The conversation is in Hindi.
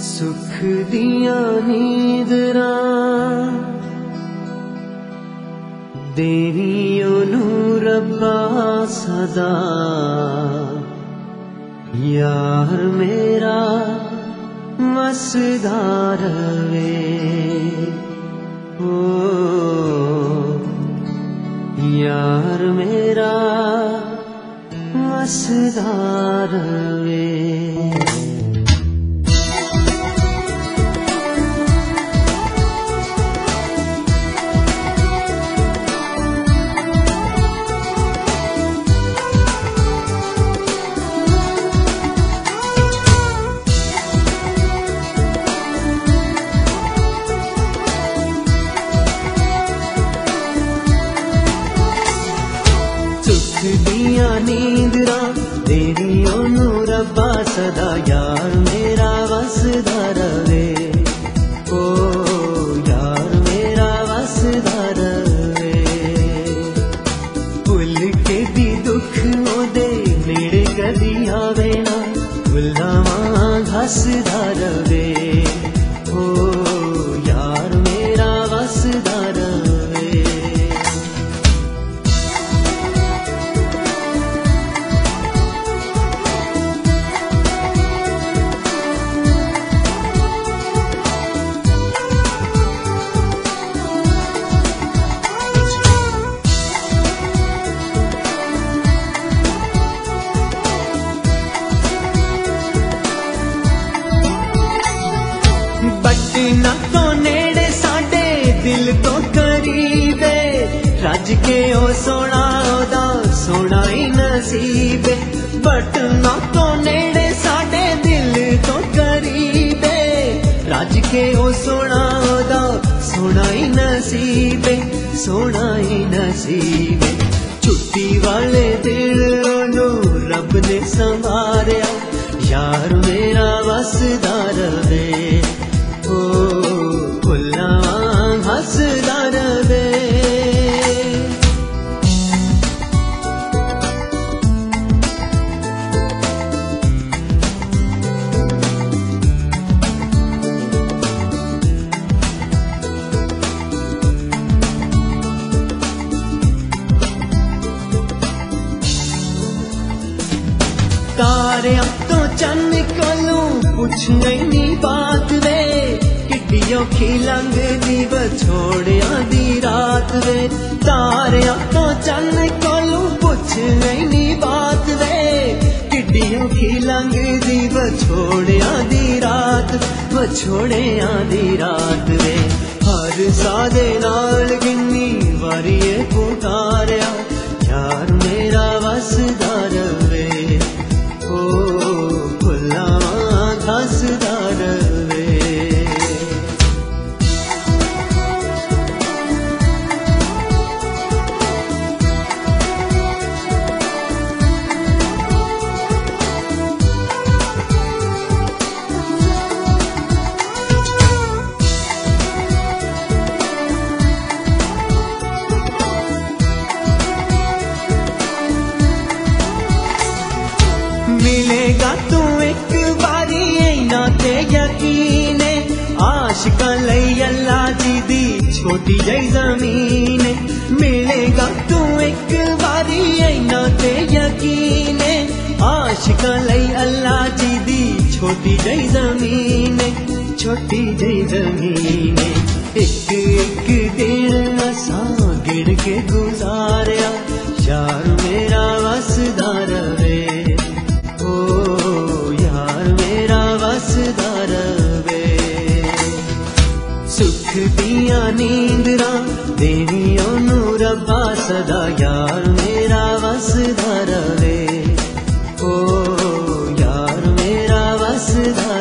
सुख दिया नींदरां देनी ओनू रब्बा सदा। यार मेरा वसदा रवे, ओ यार मेरा वसदा रवे। सुख दिया नींदरां देनी ओनू रब्बा सदा। यार मेरा वसदा रवे, ओ यार मेरा वसदा रवे। भुल के भी दुख ओदे नेड़े कदी आवे ना, भुल्लां वांग हसदा रवे, ओ यार मेरा वसदा रवे। बटना तो नेड़े साडे दिल तो करीबे, रज के ओ सोना ओदा सोना ही नसीबे। बटना तो नेड़े साडे दिल तो करीबे, रज के ओ सोना ओदा सोना ही नसीबे, सोना ही नसीबे। छुट्टी वाले दिल ओनू रब ने संवारिया, यार मेरा वसदा रवे, ओ भुल्लां वांग हसदा रवे। तारियां तो चन्न कोलों पुछ नहीं बात वे, किड्डी औखी लंघदी बछोड़ियां दी रात वे। तारियां तो चन्न कोलों पुछ नहीं बात वे, किड्डी औखी लंघदी बछोड़ियां दी रात, बछोड़ियां दी रात वे। हर सादे नाल किन्नी वारी पुकारिया, यार मेरा वसदा रवे, ओ भुल्लां वांग हसदा रवे। मिलेगा तू एक बारी इना ते यकीन, आशिकां लई अल्लाह जी दी छोटी जई ज़मीन। मिलेगा तू एक बारी इना ते यकीन, आशिकां लई अल्लाह जी दी छोटी जई ज़मीन, छोटी जई ज़मीन। एक एक दिन असां गिण के गुजारिया, यार मेरा वसदा रवे, ओ यार मेरा वसदा रवे। सुख दिया नींदरां देनी ओनू रब्बा सदा। यार मेरा वसदा रवे, ओ यार मेरा वसदा